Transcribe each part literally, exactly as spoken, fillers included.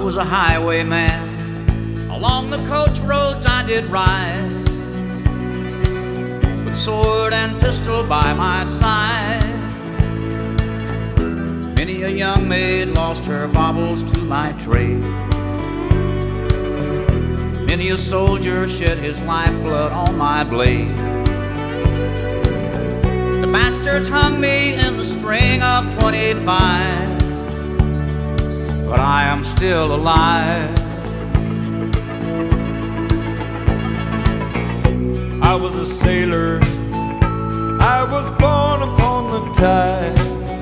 was a highwayman. Along the coach roads I did ride, with sword and pistol by my side. Many a young maid lost her baubles to my trade. Many a soldier shed his lifeblood on my blade. The bastards hung me in the spring of twenty-five, but I am still alive. I was a sailor, I was born upon the tide.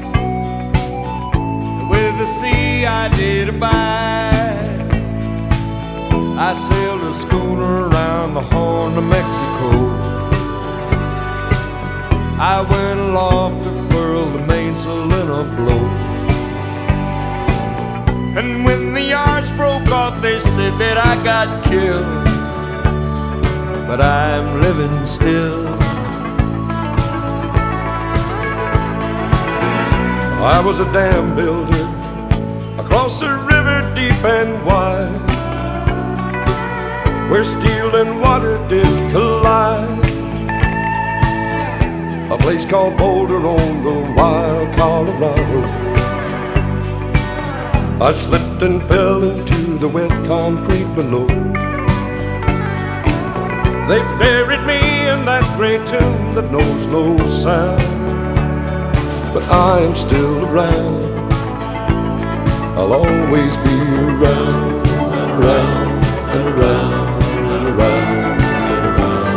With the sea I did abide. I sailed a schooner around the Horn of Mexico. I went aloft to furl the mainsail in a blow. And when the yards broke off, they said that I got killed. But I'm living still. I was a dam builder across a river deep and wide, where steel and water did collide. A place called Boulder on the wild Colorado. I slipped and fell into the wet concrete below. They buried me in that gray tomb that knows no sound. But I am still around. I'll always be around and around and around and around and around.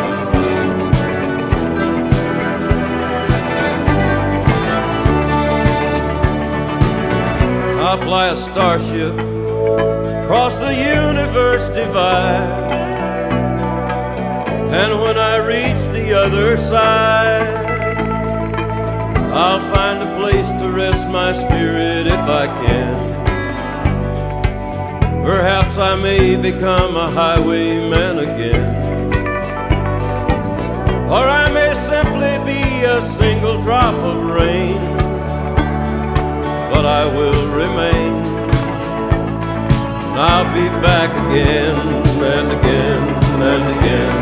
I fly a starship across the universe divide, and when I reach the other side, I'll find a place to rest my spirit if I can. Perhaps I may become a highwayman again, or I may simply be a single drop of rain. But I will remain, and I'll be back again and again and again.